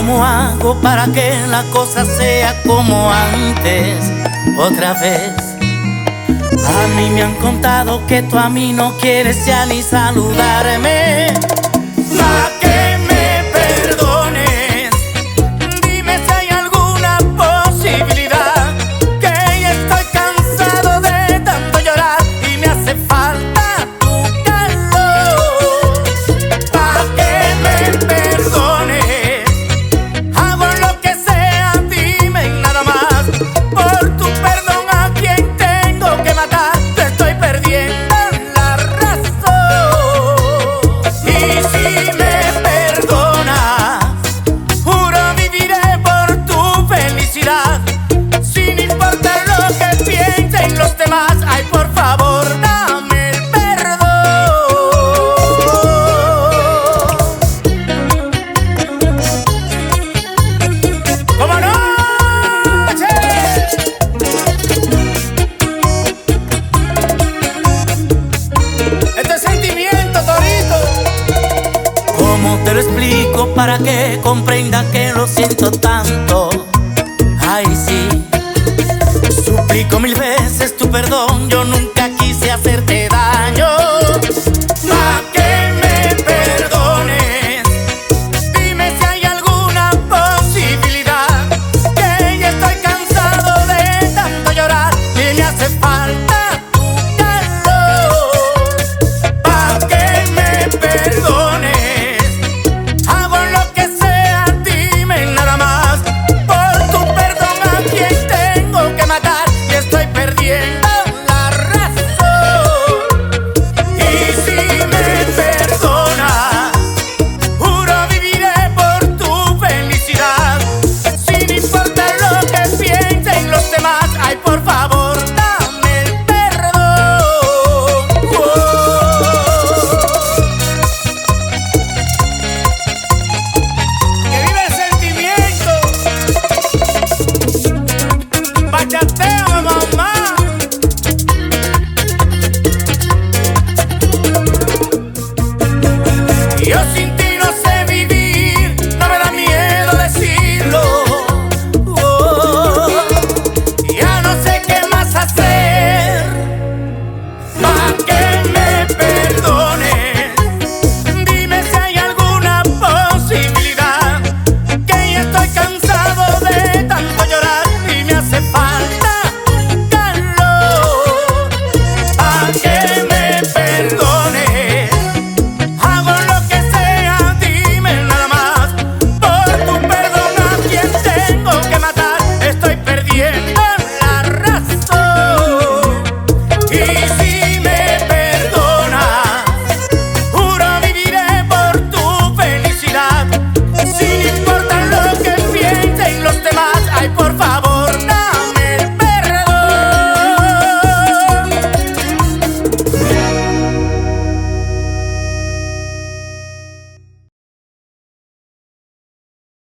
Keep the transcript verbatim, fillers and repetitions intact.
¿Cómo hago para que la cosa sea como antes, otra vez? A mí me han contado que tú a mí no quieres ya ni saludarme. Pa' que me perdones, dime si hay alguna posibilidad, que ya estoy cansado de tanto llorar y me hace falta tu calor. Pa' que me perdones, hago lo que sea, dime nada más. Por tu perdón a quien tengo que matar, te estoy perdiendo la razón. Y si me perdonas, juro viviré por tu felicidad, sin importar lo que piensen los demás. Ay, por favor, dame el perdón. ¡Cómo no! Este sentimiento, Torito. ¿Cómo te lo explico para que comprenda que lo siento tanto? Ay, sí. Suplico mil veces tu perdón, yo nunca quise hacerte daño.